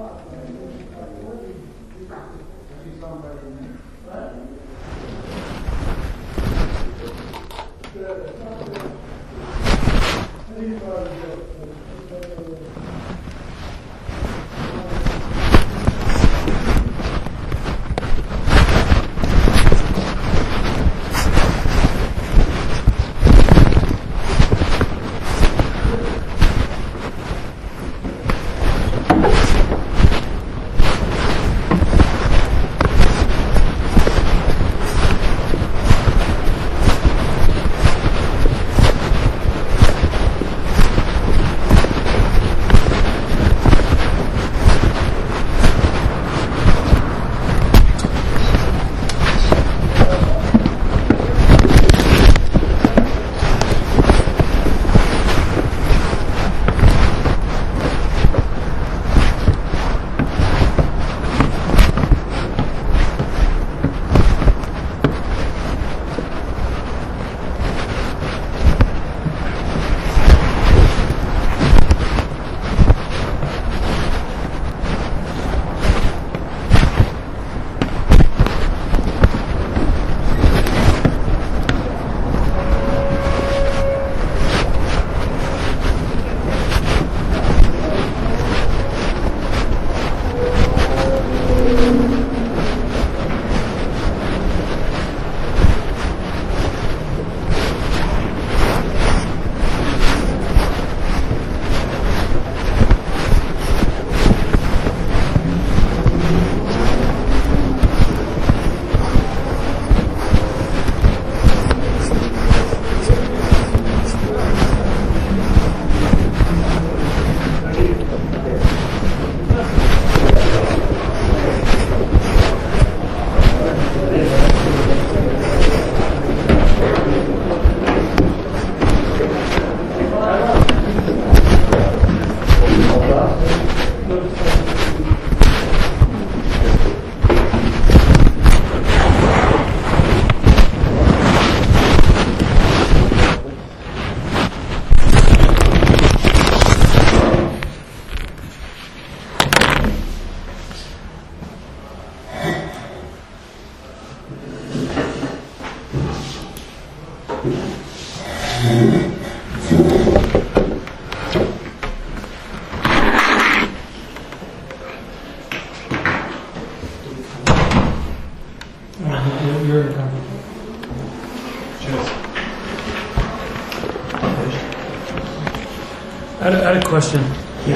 I had a question. Yeah.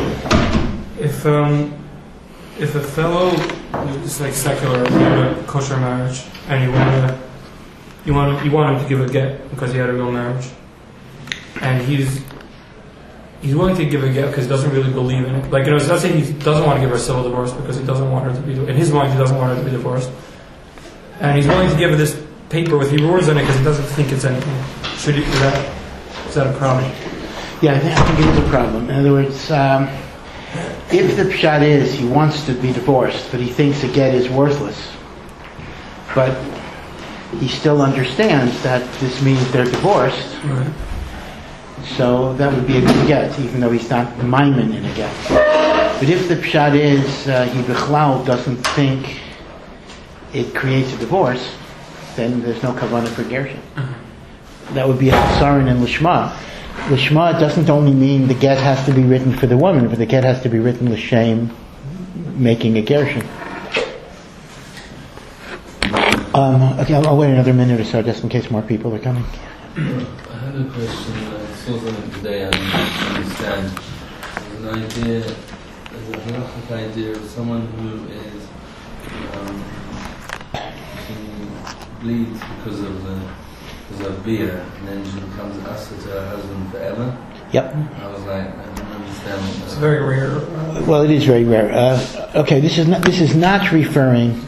If a fellow is like secular, you had a kosher marriage, and you want him to give a get because he had a real marriage, and he's willing to give a get because he doesn't really believe in it. Like, it's not saying he doesn't want to give her a civil divorce because he doesn't want her to be, in his mind, he doesn't want her to be divorced, and he's willing to give her this paper with Hebrew words on it because he doesn't think it's anything. Is that a problem? Yeah, I think it is a problem. In other words, if the pshat is he wants to be divorced, but he thinks a get is worthless, but he still understands that this means they're divorced, Right. So that would be a good get, even though he's not maimin in a get. But if the pshat is he bichlal doesn't think it creates a divorce, then there's no kavanah for gershon. That would be a chasaron in lishma. Lishma doesn't only mean the get has to be written for the woman, but the get has to be written l'shem making a gershon. Okay, I'll wait another minute or so just in case more people are coming. I had a question. I saw something today I didn't understand. There's an idea, there's a halachic idea of someone who is she bleeds because of beer, and then she becomes asa to her husband forever. Yep. I was like, I don't understand. It's very rare. Well, it is very rare. Okay, this is not referring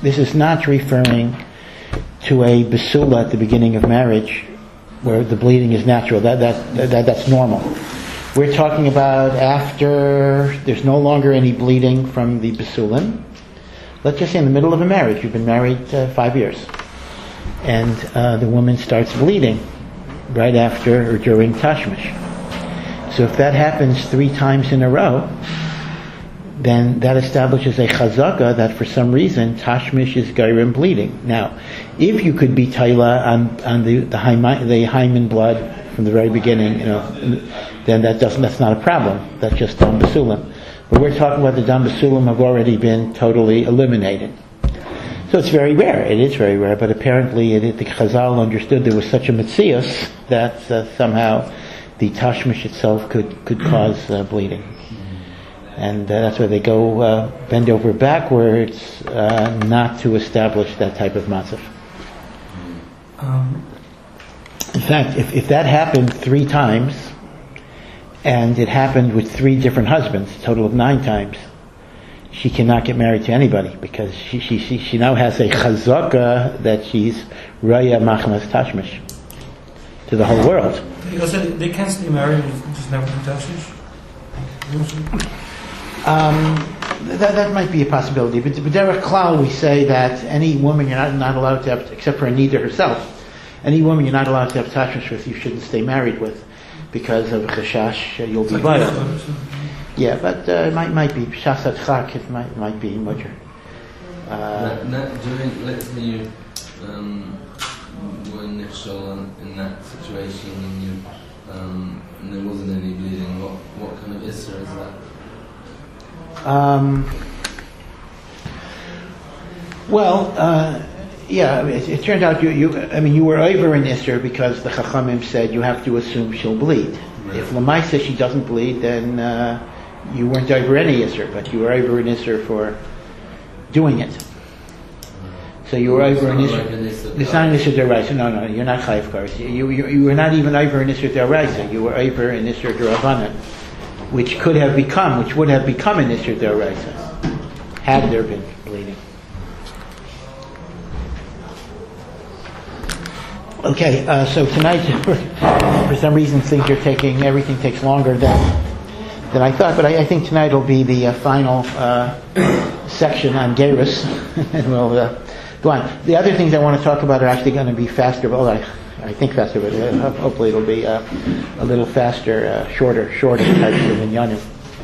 to a basula at the beginning of marriage, where the bleeding is natural. That's normal. We're talking about after there's no longer any bleeding from the basulim. Let's just say in the middle of a marriage, you've been married 5 years, and the woman starts bleeding right after or during tashmish. So if that happens 3 times in a row, then that establishes a chazaka that for some reason tashmish is gairim bleeding. Now, if you could be taila on the hymen blood from the very beginning, then that's not a problem. That's just dam basulim. But we're talking about the dam basulim have already been totally eliminated. So it's very rare. It is very rare, but apparently the Chazal understood there was such a metzius that somehow the tashmish itself could cause bleeding. And that's why they go bend over backwards, not to establish that type of matzah. In fact, if that happened 3 times, and it happened with 3 different husbands, a total of 9 times, she cannot get married to anybody because she now has a chazaka that she's raya machmas tashmish to the whole world. Because they can't stay married, just never do tashmish. That might be a possibility, but derech klal we say that any woman you're not allowed to have, except for Anita herself, any woman you're not allowed to have tashmish with, you shouldn't stay married with because of chashash you'll be violent. Yeah, but it might be shasat chak. It might be mudger. During, let's say you were initial in that situation and there wasn't any bleeding. What kind of issur is that? Yeah. It turned out you were over in issur because the chachamim said you have to assume she'll bleed. Right. If Lamaisa she doesn't bleed, then you weren't over any issur, but you were over an issur for doing it. So you were over an issur. It's not an issur deraisa. No, you're not chayiv kares. You were not even over an issur deraisa. You were over an issur derabanan, which would have become an issur deraisa had there been bleeding. Okay, so tonight, for some reason, everything takes longer than I thought, but I think tonight will be the final section on Geirus, and we'll go on. The other things I want to talk about are actually going to be faster, but I think faster, but hopefully it'll be a little faster, shorter types of inyanim.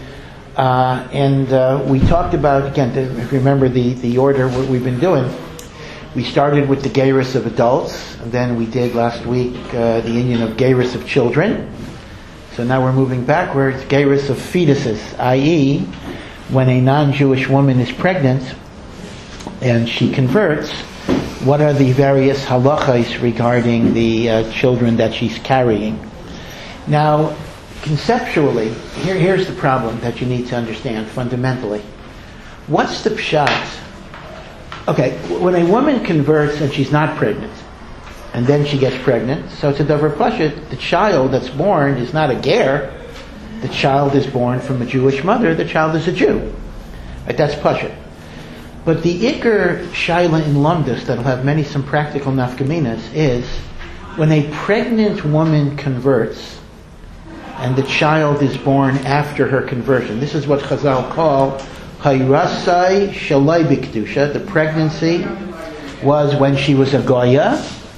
And we talked about, again, if you remember the order, what we've been doing. We started with the Geirus of adults, and then we did last week the inyan of Geirus of children. So now we're moving backwards, Geirus of fetuses, i.e., when a non-Jewish woman is pregnant and she converts, what are the various halachas regarding the children that she's carrying? Now, conceptually, here's the problem that you need to understand fundamentally. What's the pshat? Okay, when a woman converts and she's not pregnant, and then she gets pregnant, so it's a davar pashut, the child that's born is not a ger, the child is born from a Jewish mother, the child is a Jew. Right, that's pashut. But the ikar shaila in lumdus that'll have some practical nafkaminas is when a pregnant woman converts and the child is born after her conversion. This is what Chazal call hayrasai shalai b'kedusha. The pregnancy was when she was a goya,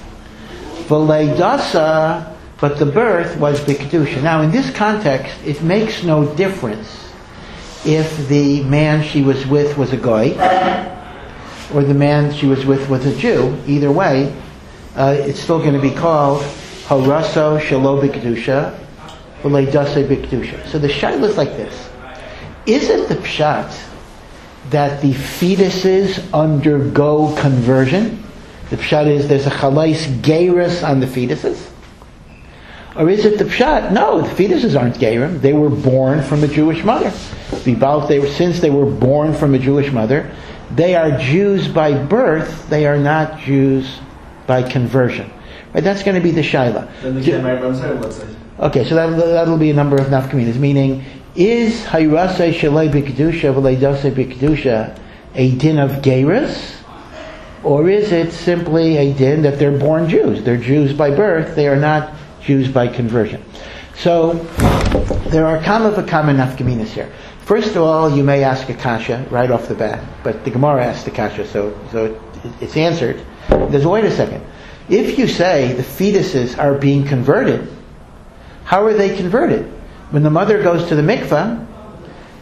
v'leidasa, but the birth was b'kedusha. Now, in this context, it makes no difference if the man she was with was a goy or the man she was with was a Jew. Either way, it's still going to be called haraso shalo b'kedusha, v'leidasa b'kedusha. So the shaila is like this: is it the pshat that the fetuses undergo conversion? The pshat is there's a chalais geirus on the fetuses? Or is it the pshat? No, the fetuses aren't geirim. They were born from a Jewish mother. Since they were born from a Jewish mother, they are Jews by birth. They are not Jews by conversion. Right? That's going to be the shaila. Okay, so that'll be a number of nafkaminas, meaning, is hayrasei shalei b'kedusha v'leidasei b'kedusha a din of geirus, or is it simply a din that they're born Jews? They're Jews by birth. They are not Jews by conversion. So there are kama v'kama nafkaminas here. First of all, you may ask a kasha right off the bat, but the Gemara asked the kasha, so it's answered. There's wait a second. If you say the fetuses are being converted, how are they converted? When the mother goes to the mikvah,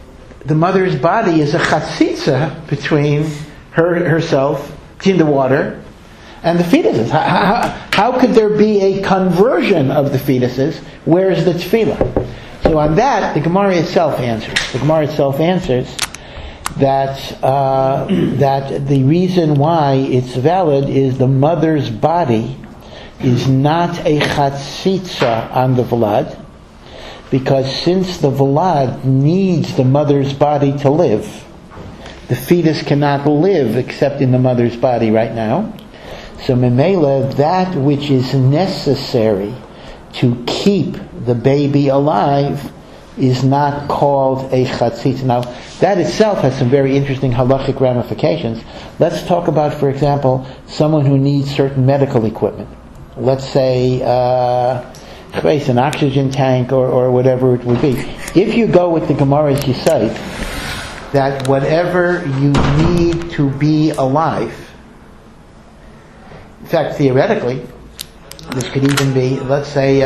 the mother's body is a chatzitza between herself, between the water, and the fetuses. How could there be a conversion of the fetuses? Where is the tefillah? So on that, the Gemara itself answers. The Gemara itself answers that that the reason why it's valid is the mother's body is not a chatzitza on the vlad, because since the vlad needs the mother's body to live, the fetus cannot live except in the mother's body right now. So memela, that which is necessary to keep the baby alive is not called a chatzitza. Now, that itself has some very interesting halachic ramifications. Let's talk about, for example, someone who needs certain medical equipment. Let's say an oxygen tank or whatever it would be. If you go with the Gemara's Yisayt, that whatever you need to be alive, in fact, theoretically, this could even be, let's say,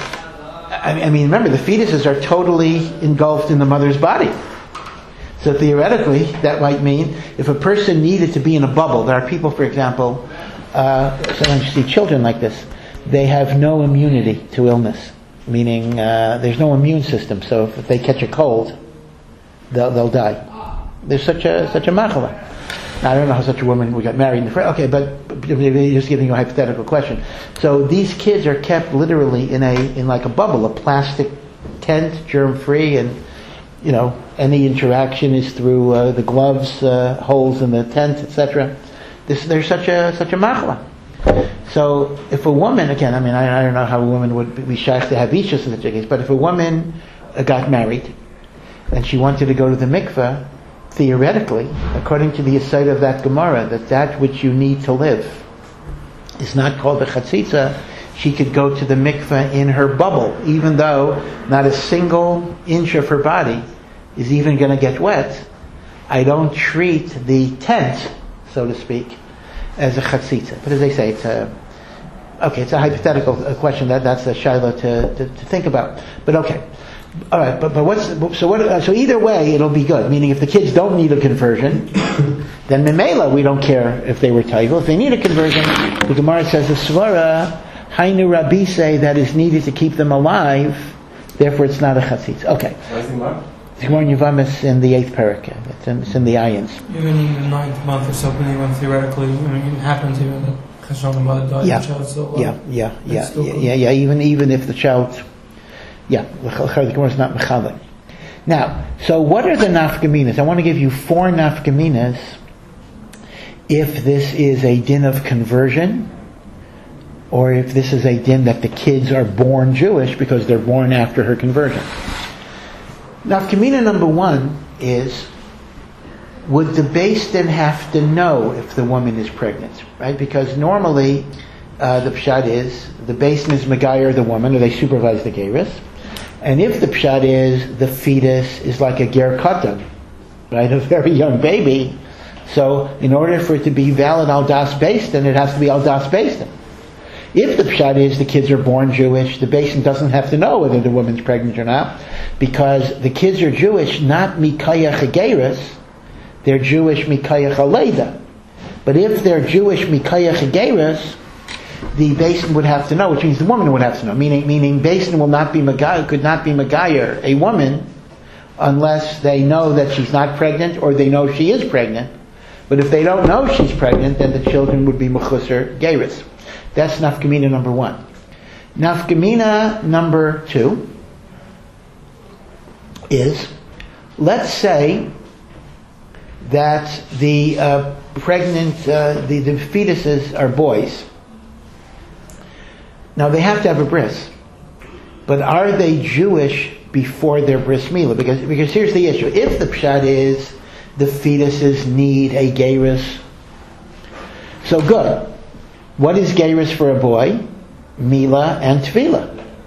I mean, remember, the fetuses are totally engulfed in the mother's body. So theoretically, that might mean if a person needed to be in a bubble, there are people, for example, sometimes you see children like this, they have no immunity to illness, meaning there's no immune system, so if they catch a cold, they'll die. There's such a machala. Now, I don't know how such a woman would get married. Okay, but just giving you a hypothetical question. So these kids are kept literally in like a bubble, a plastic tent, germ-free, and any interaction is through the gloves, holes in the tent, etc. There's such a machla. So if a woman, again, I mean, I don't know how a woman would be shy to have ishus in such a case, but if a woman got married and she wanted to go to the mikveh, theoretically, according to the aside of that Gemara, that which you need to live is not called a chatzitza, she could go to the mikveh in her bubble, even though not a single inch of her body is even going to get wet. I don't treat the tent, so to speak, as a chatzitza. But as I say, it's a hypothetical question. That's a shaila to think about. But okay. All right, so either way it'll be good. Meaning, if the kids don't need a conversion, then memela we don't care if they were taival. If they need a conversion, the Gemara says the svara hainu rabbi say that is needed to keep them alive. Therefore, it's not a chatzitz. Okay. Where's the Gemara? The Gemara in Yevamos in the 8th parak. It's in the ayins. Even in the 9th month or so, when theoretically, it happens even because the mother died, the child still alive. Yeah. Even if the child. Yeah, the Gemara is not mechalek. Now, so what are the nafkaminas? I want to give you 4 nafkaminas if this is a din of conversion, or if this is a din that the kids are born Jewish because they're born after her conversion. Nafkamina number 1 is, would the Beis Din have to know if the woman is pregnant? Right? Because normally the pshat is the Beis Din is megayer the woman, or they supervise the gerus. And if the pshat is the fetus is like a ger katan, right, a very young baby, so in order for it to be valid al das Beis Din, it has to be al das Beis Din. If the pshat is the kids are born Jewish, the Beis Din doesn't have to know whether the woman's pregnant or not, because the kids are Jewish, not mikayach hageris, they're Jewish mikayach aleida. But if they're Jewish mikayach hageris, the Beis Din would have to know, which means the woman would have to know. Meaning Beis Din will not be could not be magayer a woman unless they know that she's not pregnant or they know she is pregnant. But if they don't know she's pregnant, then the children would be mechusar gerus. That's nafkamina number 1. Nafkamina number 2 is, let's say that the pregnant, the fetuses are boys. Now they have to have a bris, but are they Jewish before their bris milah? Because here's the issue: if the pshat is the fetuses need a gerus, so good. What is gerus for a boy? Milah and tefillah.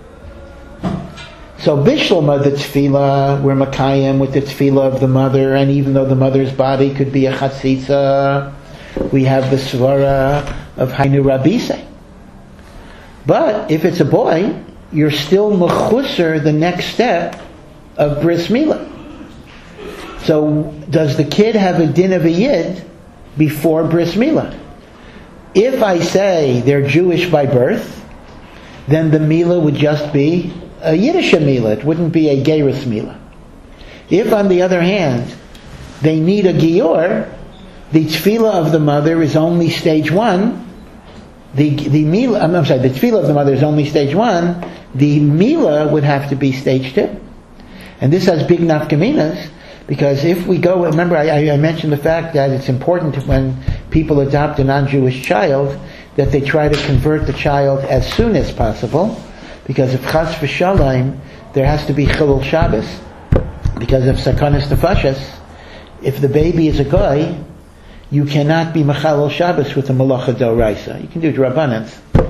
So bishlama, the tefillah, we're makayim with the tefillah of the mother, and even though the mother's body could be a chatzitza, we have the svara of hainu rabise. But if it's a boy, you're still mechusar the next step of bris milah. So does the kid have a din of a yid before bris milah? If I say they're Jewish by birth, then the milah would just be a Yiddish milah. It wouldn't be a gerus milah. If, on the other hand, they need a gior, the tefillah of the mother is only stage one. The tefillah of the mother is only stage one. The milah would have to be stage two. And this has big nafkaminas, because if we go, remember I mentioned the fact that it's important when people adopt a non-Jewish child that they try to convert the child as soon as possible, because if chas v'shalom, there has to be chilul Shabbos, because of sakanas nefashos. If the baby is a guy, you cannot be mechalel Shabbos with a malacha d'oraisa. You can do drabbanans.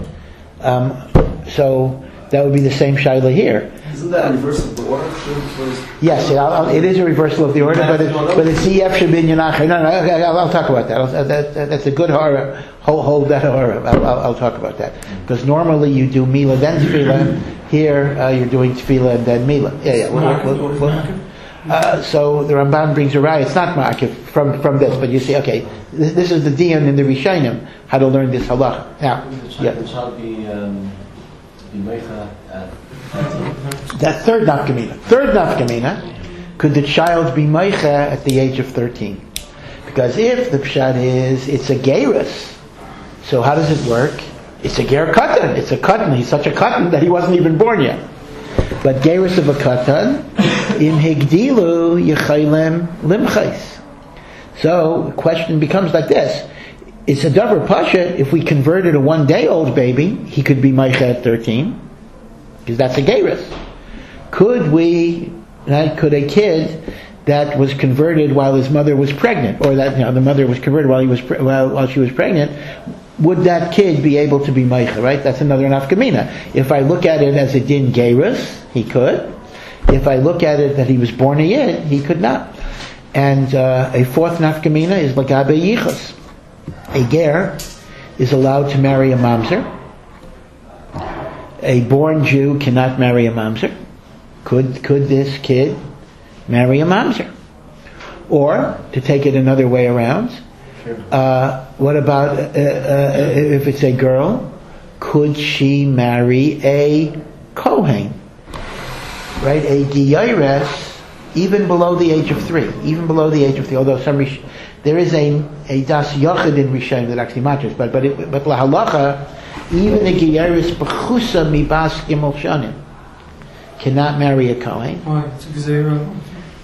So that would be the same shaila here. Isn't that a reversal of the order? Yes, it is a reversal of the order, but it's ef shabin yanach. No, I'll talk about that. That's a good horror. Hold that horror. I'll talk about that, because normally you do milah then tefillah. Here you're doing tefillah and then milah. So the Ramban brings a raya. It's not ma'akif from this, but you see, okay, this is the diyan in the Rishonim how to learn this halacha. Now, the child be meicha at 13. That third nafkamina. Could the child be meicha at the age of 13? Because if the pshat is it's a gerus, so how does it work? It's a ger katan. It's a katan. He's such a katan that he wasn't even born yet. But gerus of a katan, im higdilu yechaylem limchais. So the question becomes like this: it's a davar pasha. If we converted a 1-day-old baby, he could be meicha at 13, because that's a gerus. Could a kid that was converted while his mother was pregnant, or that the mother was converted while she was pregnant, would that kid be able to be meicha? Right? That's another nafkamina. If I look at it as a din gerus, he could. If I look at it that he was born a yid, he could not. And a fourth nafkamina is lagabe yichus. A ger is allowed to marry a mamzer. A born Jew cannot marry a mamzer. Could this kid marry a mamzer? Or, to take it another way around, what about if it's a girl? Could she marry a kohen? Right, a giyores, even below the age of 3. Although there is a das yochid in Rishon that actually matches, but lahalacha, even a giyores b'chusa mibas gimel shanim cannot marry a kohen. Why? It's a gzeira.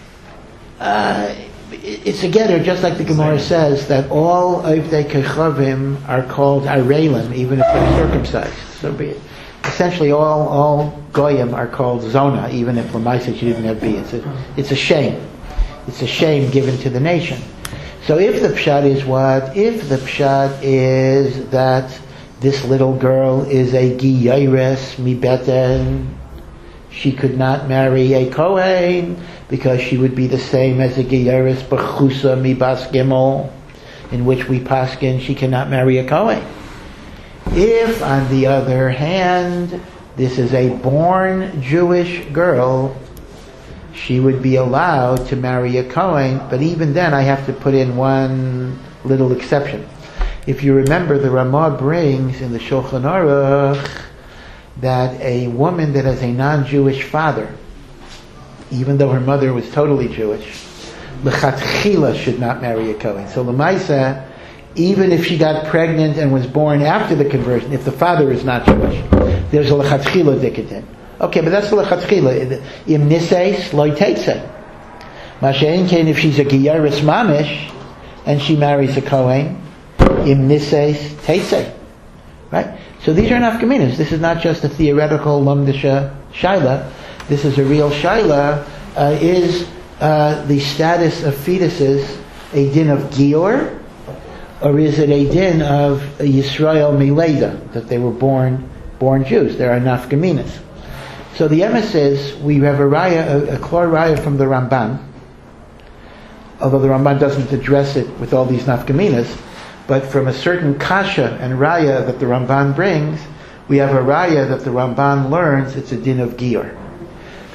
It's a getter, just like the Gemara says that all Ovdei Kechavim are called Arelim, even if they're circumcised. So be it. Essentially, all Goyim are called Zona, even if Lamaisa she didn't have B. It's a shame. It's a shame given to the nation. So if the pshat is what? If the pshat is that this little girl is a Giyayres Mibeten, she could not marry a Kohen because she would be the same as a Giyayres B'chusa Mibas Gimel, in which we paskin she cannot marry a Kohen. If, on the other hand, this is a born Jewish girl, she would be allowed to marry a Kohen, but even then I have to put in one little exception. If you remember, the Ramah brings in the Shulchan Aruch that a woman that has a non-Jewish father, even though her mother was totally Jewish, l'chatchila should not marry a Kohen. So l'maisa, even if she got pregnant and was born after the conversion, if the father is not Jewish, there's a l'chatchila dikatin. Okay, but that's the l'chatchila. Im niseis loy teitzeh. Masha'en kain, if she's a giyaris mamish and she marries a Kohen, im niseis teitzeh. Right? So these are nafkaminas. This is not just a theoretical lumdisha shaila. This is a real shaila. Is the status of fetuses a din of gior, or is it a din of Yisrael Mileda, that they were born Jews? There are nafkaminas. So the emes is, we have a klor raya from the Ramban, although the Ramban doesn't address it with all these nafkaminas, but from a certain kasha and raya that the Ramban brings, we have a raya that the Ramban learns it's a din of gior.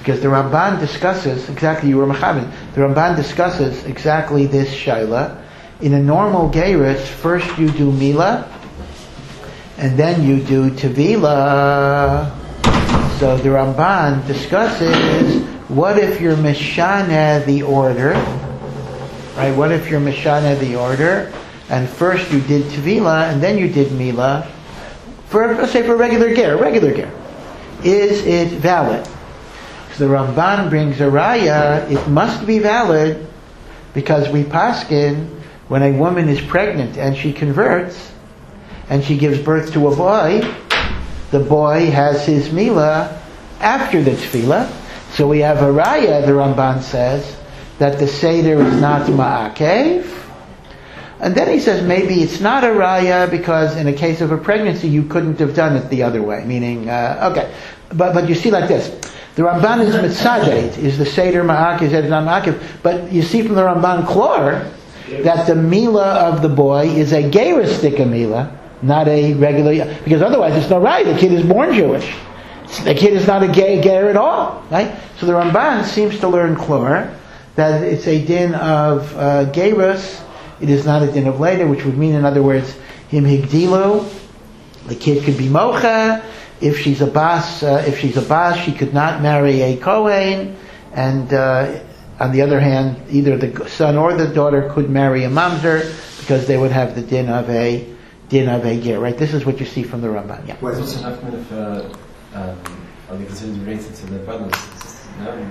Because the Ramban discusses, exactly, you were Mechaben, the Ramban discusses exactly this shaila. In a normal Geiris, first you do Mila, and then you do Tevila. So the Ramban discusses, what if you're Mishana the order? Right? What if you're Mishana the order, and first you did Tevila, and then you did Mila? Let's say for a regular ger. Is it valid? So the Ramban brings a raya, it must be valid, because we paskin, when a woman is pregnant and she converts, and she gives birth to a boy, the boy has his Mila after the Tefillah. So we have a raya, the Ramban says, that the Seder is not ma'akev. And then he says maybe it's not a raya because in a case of a pregnancy you couldn't have done it the other way. Meaning, okay. But you see like this. The Ramban is mitzadeit, is the Seder ma'akev, is it not ma'akev. But you see from the Ramban klor that the Mila of the boy is a geiristic Mila, not a regular, because otherwise it's no raya. The kid is born Jewish. The kid is not a ger at all, right? So the Ramban seems to learn klor that it's a din of geirus. It is not a din of later, which would mean, in other words, him higdilu. The kid could be mocha. If she's a bas, she could not marry a kohen. And on the other hand, either the son or the daughter could marry a mamzer because they would have the din of a ger. Right? This is what you see from the Ramban. Yeah. Why does it happen if are they considered related to their brothers? No.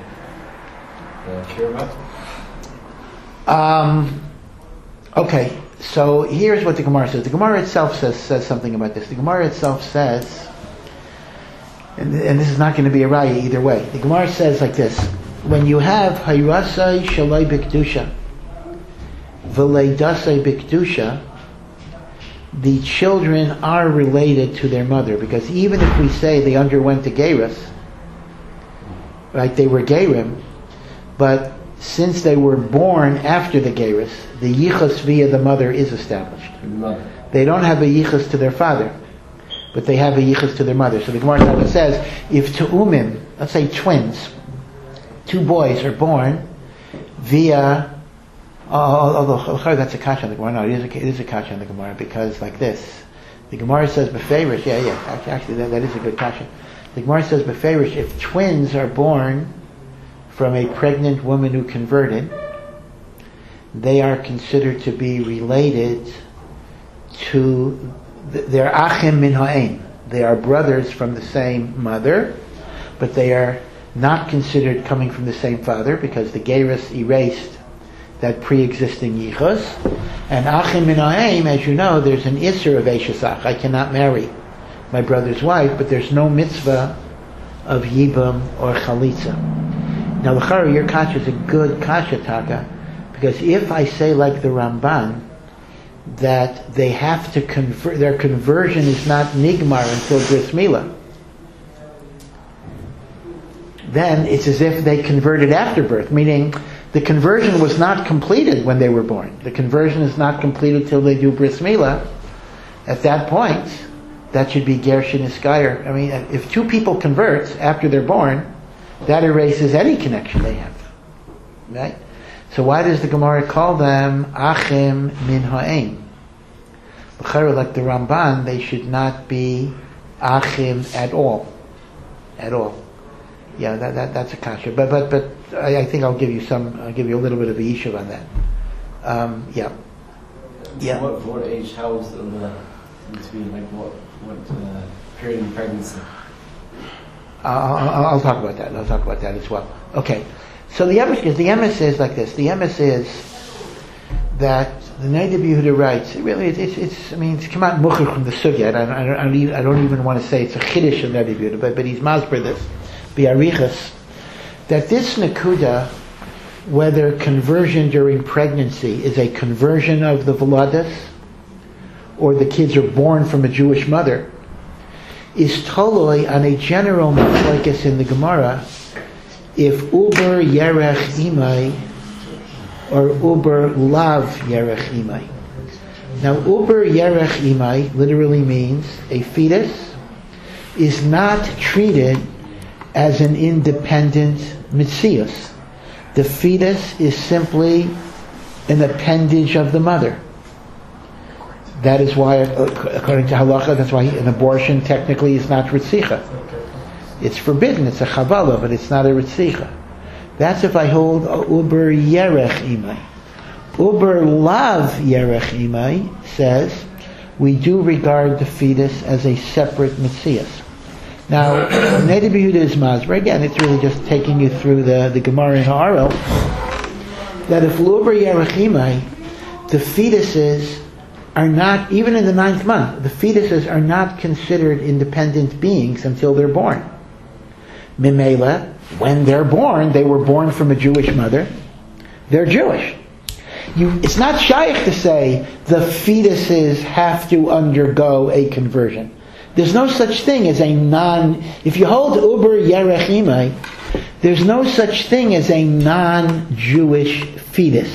Okay, so here's what the Gemara says. The Gemara itself says something about this. The Gemara itself says, and this is not going to be a raya either way. The Gemara says like this: when you have hayrasai shalai b'kedusha, v'leidasai b'kedusha, the children are related to their mother, because even if we say they underwent a geirus, right, they were geirim, but since they were born after the Geirus, the yichus via the mother is established. They don't have a yichus to their father, but they have a yichus to their mother. So the Gemara says, if tu'umim, let's say twins, two boys are born via, although that's a kasha on the Gemara. No, it is a kasha on the Gemara, because like this, the Gemara says beferish, actually that is a good kasha. The Gemara says beferish, if twins are born from a pregnant woman who converted, they are considered to be related to their achim min ha'em. They are brothers from the same mother, but they are not considered coming from the same father, because the Geirus erased that pre-existing yichus. And achim min ha'em, as you know, there's an isser of eishesach. I cannot marry my brother's wife, but there's no mitzvah of yibam or chalitza. Now, l'chara, your kasha is a good kasha taka, because if I say like the Ramban, that they have to convert, their conversion is not nigmar until bris milah, then it's as if they converted after birth, meaning the conversion was not completed when they were born. The conversion is not completed till they do bris milah. At that point, that should be ger sheniskayer. I mean, if two people convert after they're born, that erases any connection they have, right? So why does the Gemara call them achim min ha'em? Like the Ramban, they should not be achim at all. Yeah, that's a kasha. But I think I'll give you a little bit of a yishuv on that. Yeah. What age? How is the between what period of pregnancy? I'll talk about that. I'll talk about that as well. Okay. So the emes is like this. The emes is that the Neidav Yehuda writes. It's come out mucher from the sugya. I don't even want to say it's a chiddush of Neidav Yehuda, but he's masber this biarichas, that this nekuda, whether conversion during pregnancy is a conversion of the veladas, or the kids are born from a Jewish mother, is toloi on a general machlokes in the Gemara, if uber yerech imai or uber lav yerech imai. Now, uber yerech imai literally means a fetus is not treated as an independent mitzias. The fetus is simply an appendage of the mother. That is why, according to halacha, that's why an abortion technically is not ritzicha. It's forbidden, it's a chavala, but it's not a ritzicha. That's if I hold uber yerech imai. Uber lav yerech imai says we do regard the fetus as a separate mitzias. Now, Neder Yehuda is masber. Again, it's really just taking you through the Gemara in Ha'arel, that if uber yerech imai, the fetuses are not, even in the 9th month, the fetuses are not considered independent beings until they're born. Mimela, when they're born, they were born from a Jewish mother, they're Jewish. It's not shaykh to say the fetuses have to undergo a conversion. There's no such thing as if you hold uber yerech imai, there's no such thing as a non-Jewish fetus.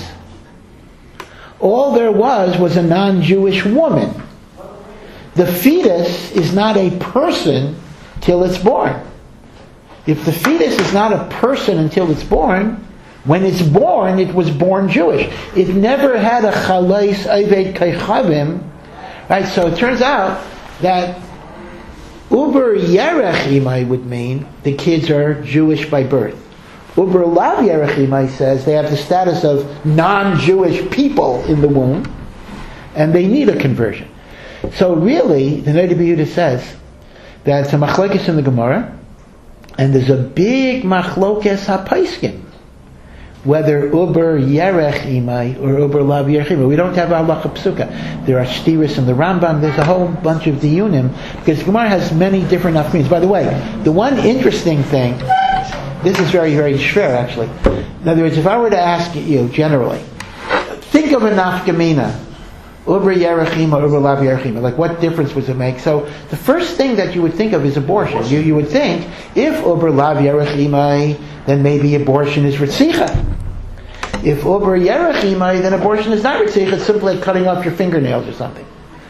All there was a non-Jewish woman. The fetus is not a person till it's born. If the fetus is not a person until it's born, when it's born, it was born Jewish. It never had a chalais aved kaychavim, right? So it turns out that uber yerech imai would mean the kids are Jewish by birth. Uber lav yerech imai says they have the status of non-Jewish people in the womb, and they need a conversion. So really, the Neder Yehuda says that it's a machlokes in the Gemara, and there's a big machlokes hapaiskim, whether uber yerech imai or uber lav yerech imai. We don't have halacha psuka. There are shtiris in the Rambam. There's a whole bunch of diyunim, because Gemara has many different nafkamis. By the way, the one interesting thing, this is very, very shver actually. In other words, if I were to ask you generally, think of a nafkamina, uber yerech imai or uber lav yerech imai. Like, what difference would it make? So the first thing that you would think of is abortion. You would think, if uber lav yerech imai, then maybe abortion is ritzicha. If uber yerech imai, then abortion is not ritzicha. It's simply like cutting off your fingernails or something.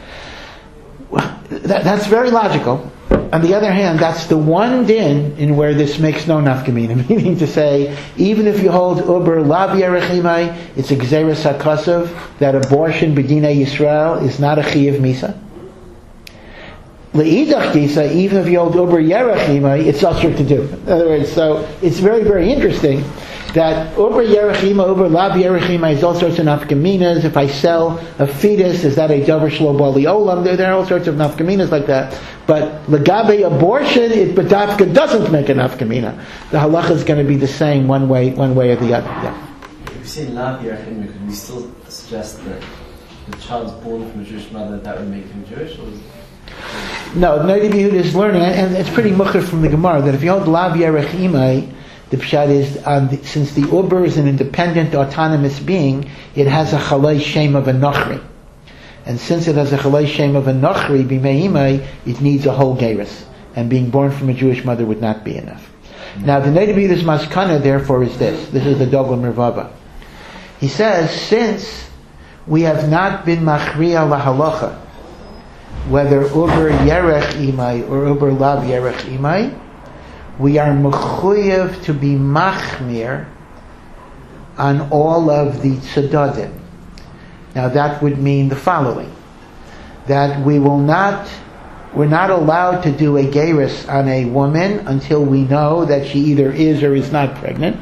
Well, that's very logical. On the other hand, that's the one din in where this makes no nafkamina, meaning to say, even if you hold uber lav yerech imai, it's a gzeres hakasav, that abortion b'dinei Yisrael is not a chiyav misa. Le'idach disa, even if you hold uber yerech imai, it's usher to do. In other words, so it's very, very interesting that uber yerech imai, uber lav yerech imai is all sorts of nafkaminas. If I sell a fetus, is that a davar shlo bali olam? There are all sorts of nafkaminas like that. But legabe abortion, it bedafka doesn't make a nafkamina. The halacha is going to be the same one way or the other. Yeah. If we say lav yerech imai, could we still suggest that the child's born from a Jewish mother, that would make him Jewish? Or no, Neder Yehuda is learning, and it's pretty mucher from the Gemara, that if you hold lav yerech imai, the pshat is, since the uber is an independent, autonomous being, it has a chalei shem of a nochri. And since it has a chalei shem of a nochri, b'mei imai, it needs a whole gerus. And being born from a Jewish mother would not be enough. Now, the Neder Yehuda's maskana, therefore, is this. This is the Dogla Mervava. He says, since we have not been machriya lahalacha, whether uber yerech imai or uber lav yerech imai, we are mechuyev to be machmir on all of the tzedadim. Now that would mean the following: that we're not allowed to do a gerus on a woman until we know that she either is or is not pregnant.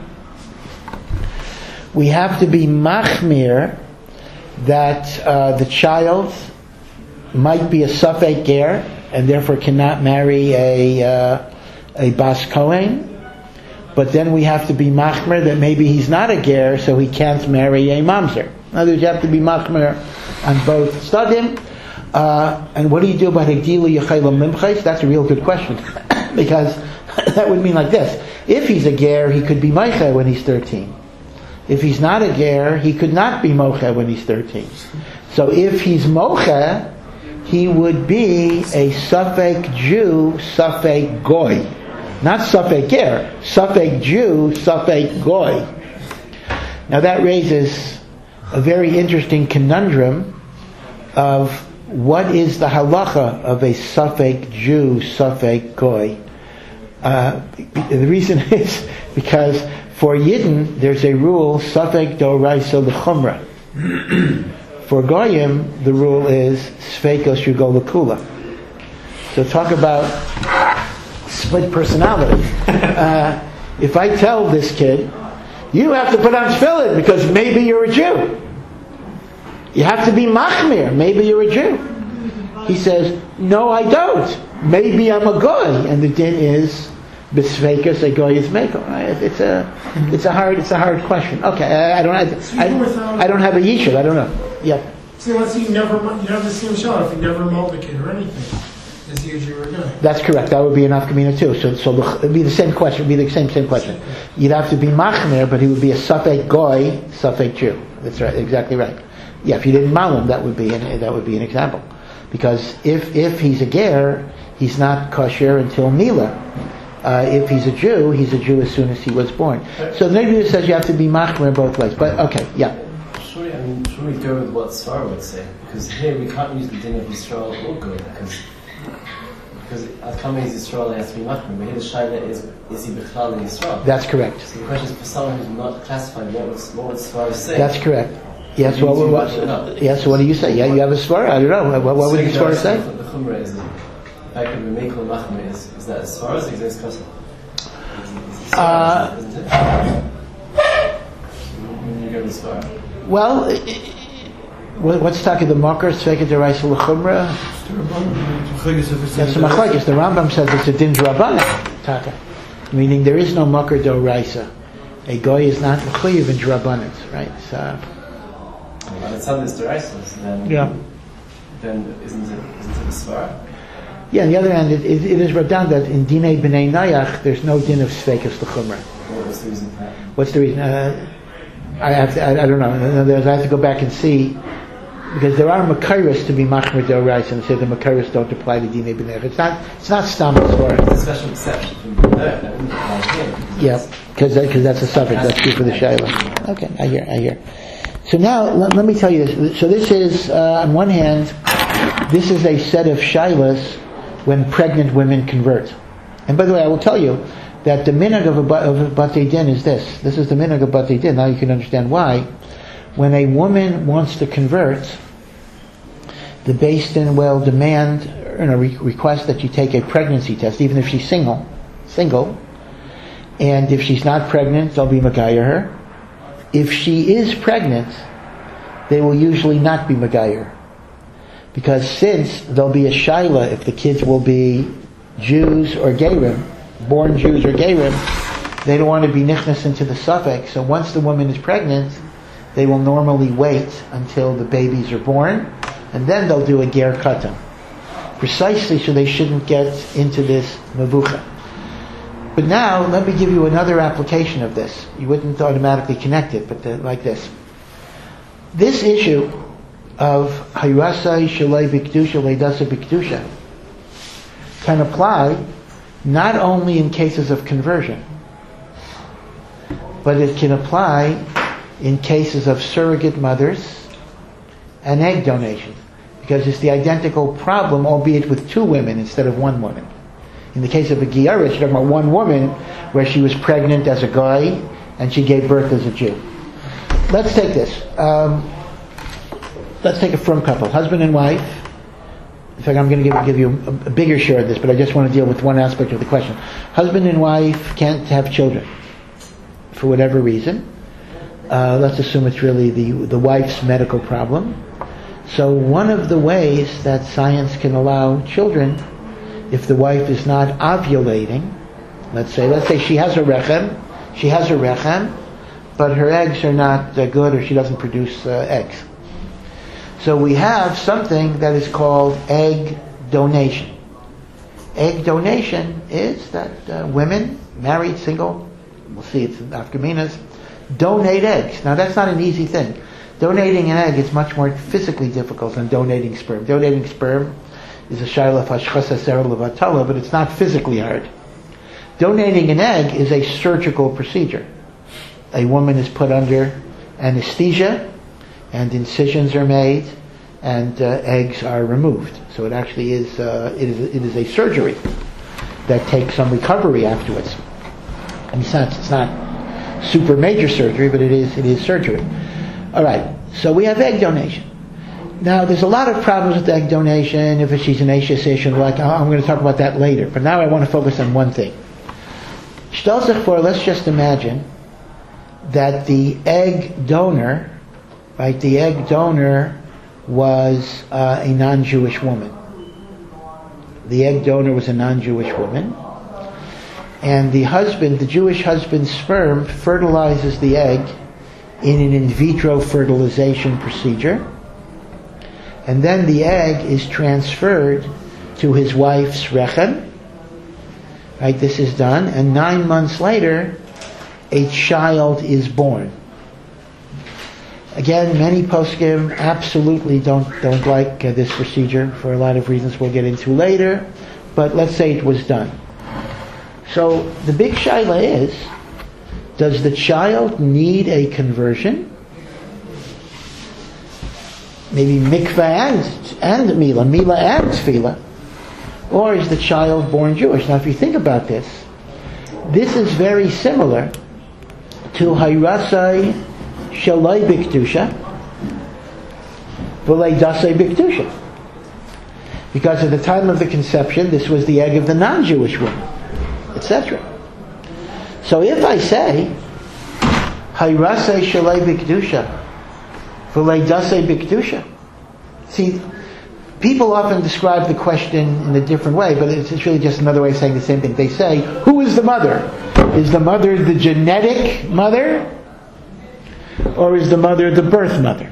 We have to be machmir that the child might be a safek ger and therefore cannot marry a bas kohen, but then we have to be machmer that maybe he's not a ger, so he can't marry a mamzer. In other words, you have to be machmer on both stadim. And what do you do about hegdila yechayla mimchais? That's a real good question, because that would mean like this: if he's a ger, he could be meicha when he's 13. If he's not a ger, he could not be mocha when he's 13. So if he's mocha, he would be a Safek Jew, Safek Goy. Not Safek Ger, Safek Jew, Safek Goy. Now that raises a very interesting conundrum of what is the halacha of a Safek Jew, Safek Goy. The reason is because for Yidden, there's a rule, Safek Doraisa L'chumra. For Goyim, the rule is Sveikos Yugo L'kula. So talk about split personality. If I tell this kid, you have to put on tefillin because maybe you're a Jew. You have to be machmir, maybe you're a Jew. He says, no, I don't. Maybe I'm a goy, and the din is b'sveikas a goy is meko. It's a hard question. Okay, I don't have a yishur. I don't know. Yeah. See, let's say you never see him show if you never mold the kid or anything. Is he a Jew or not? That's correct. That would be an afkamina too. So it'd be the same question. It'd be the same question. You'd have to be machmir, but he would be a safek goy, safek Jew. That's right. Exactly right. Yeah. If you didn't malim, that would be an example. Because if he's a ger, he's not kosher until Mila. If he's a Jew as soon as he was born. So the Rebbe says you have to be machmer both ways. But okay, yeah. Should we go with what Svara would say? Because here we can't use the din of Yisrael or good because Adkama is Yisrael, he has to be machmer. But here the shaila is he bechlal in Yisrael? That's correct. So the question is for someone who's not classified, what would Svara say? That's correct. Yes. So what do you say? Yeah, you have a svara. I don't know. What would the svara say? The chumrah is the fact that the meikol machmer is that as far as it exists, isn't it? When you go to svara. Well, what's talking the makar sveka deraisa l'chumra? That's the machlekes. The Rambam says it's a din drabanan taka, meaning there is no makar deraisa. A goy is not mechuyev in drabanan, right? So. Well, it's not this deraisa, then isn't it a svara? Yeah, on the other hand, it is brought down that in Dinei B'nai Nayach, there's no din of Sveikas L'chumra. What's the reason for that? What's the reason? I don't know. I have to go back and see, because there are Makairos to be Machmer D'Oraisa, and say the Makairos don't apply to Dinei B'nai Nayach. It's not Stam Svara. It's a special exception from there, that wouldn't apply here. Yeah, because that's a suffix, that's true for the Shaila. Okay, I hear. So now, let me tell you this. So this is, on one hand, this is a set of Shailas when pregnant women convert. And by the way, I will tell you that the minhag of Batei Din is this. This is the minhag of Batei Din. Now you can understand why. When a woman wants to convert, the Beis Din will demand, request that you take a pregnancy test, even if she's single. And if she's not pregnant, they'll be Magayer her. If she is pregnant, they will usually not be Magayer. Because since there'll be a shaila if the kids will be Jews or Gerim, born Jews or Gerim, they don't want to be nichnas into the suffix. So once the woman is pregnant, they will normally wait until the babies are born, and then they'll do a ger katan. Precisely so they shouldn't get into this mavucha. But now, let me give you another application of this. You wouldn't automatically connect it, but like this. This issue of Hayrasai Shalei Bikdusha Leidasa Bikdusha can apply not only in cases of conversion, but it can apply in cases of surrogate mothers and egg donation, because it's the identical problem, albeit with two women instead of one woman. In the case of a Giyara, it's talking about one woman where she was pregnant as a guy and she gave birth as a Jew. Let's take this. Let's take a frum couple, husband and wife. In fact, I'm going to give you a bigger share of this, but I just want to deal with one aspect of the question. Husband and wife can't have children for whatever reason. Let's assume it's really the wife's medical problem. So one of the ways that science can allow children, if the wife is not ovulating, let's say she has a rechem, but her eggs are not good, or she doesn't produce eggs. So we have something that is called egg donation. Egg donation is that women, married, single, we'll see it's in Afkaminas, donate eggs. Now that's not an easy thing. Donating an egg is much more physically difficult than donating sperm. Donating sperm is a shayla of hashchasa sera levatala, but it's not physically hard. Donating an egg is a surgical procedure. A woman is put under anesthesia, and incisions are made, and eggs are removed. So it actually is it is a surgery. that take some recovery afterwards. I mean, it's not super major surgery, but it is surgery. All right, so we have egg donation. Now, there's a lot of problems with egg donation, if she's an asociation, like I'm going to talk about that later. But now I want to focus on one thing. Stell sich vor, let's just imagine that the egg donor, right, the egg donor was a non-Jewish woman. The egg donor was a non-Jewish woman. And the husband, the Jewish husband's sperm fertilizes the egg in an in vitro fertilization procedure. And then the egg is transferred to his wife's rechem. Right, this is done. And 9 months later, a child is born. Again, many poskim absolutely don't like this procedure for a lot of reasons we'll get into later. But let's say it was done. So the big shaila is, does the child need a conversion? Maybe mikvah and mila and tefillah, or is the child born Jewish? Now, if you think about this is very similar to hayrasai shalai bikdusha, v'lei dasai bikdusha, because at the time of the conception, this was the egg of the non-Jewish woman, etc. So if I say hayrasai shalai bikdusha, v'lei dasei bikdusha. See, people often describe the question in a different way, but it's really just another way of saying the same thing. They say, who is the mother? Is the mother the genetic mother? Or is the mother the birth mother?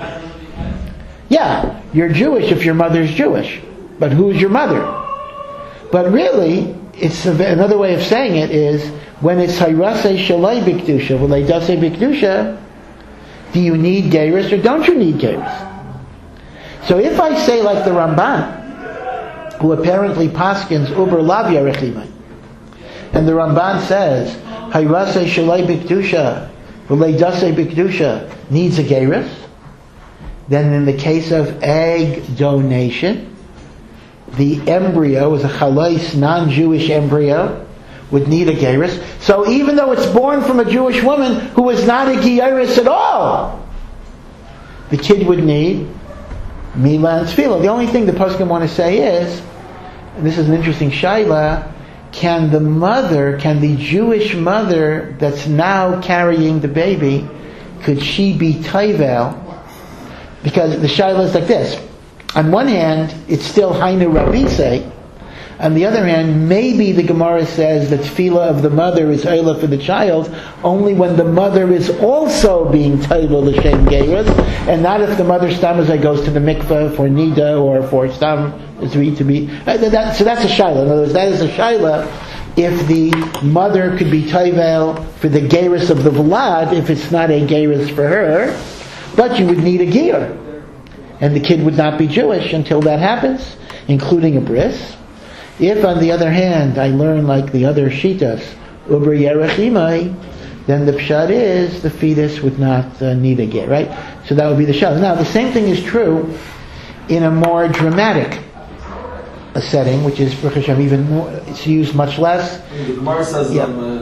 Yeah, you're Jewish if your mother's Jewish. But who's your mother? But really, it's another way of saying it is, when it's hayrasei shalai bikdusha, v'lei dasei bikdusha, do you need gerus or don't you need gerus? So if I say like the Ramban, who apparently paskins uber lav yarechimai, and the Ramban says hayrasei shalai bikdusha v'lei dasei bikdusha needs a gerus, then in the case of egg donation, the embryo is a chalais non-Jewish embryo, would need a gerus. So even though it's born from a Jewish woman who is not a gerus at all, the kid would need mila and tefillah. The only thing the poskim want to say is, and this is an interesting shaila, can the Jewish mother that's now carrying the baby, could she be taivel? Because the shaila is like this. On one hand, it's still hainu rabisei. On the other hand, maybe the Gemara says the tefillah of the mother is oila for the child only when the mother is also being taiva l'shem gerus, and not if the mother stamazai goes to the mikveh for nida or for stam to be. So that's a shaila. In other words, that is a shaila if the mother could be taivel for the gerus of the vlad if it's not a gerus for her, but you would need a ger, and the kid would not be Jewish until that happens, including a bris. If, on the other hand, I learn like the other shitas, uber yerechimai, then the pshat is the fetus would not need a get, right? So that would be the shot. Now, the same thing is true in a more dramatic setting, which is, Baruch Hashem, even more, it's used much less. The Gemara says, Yeah. The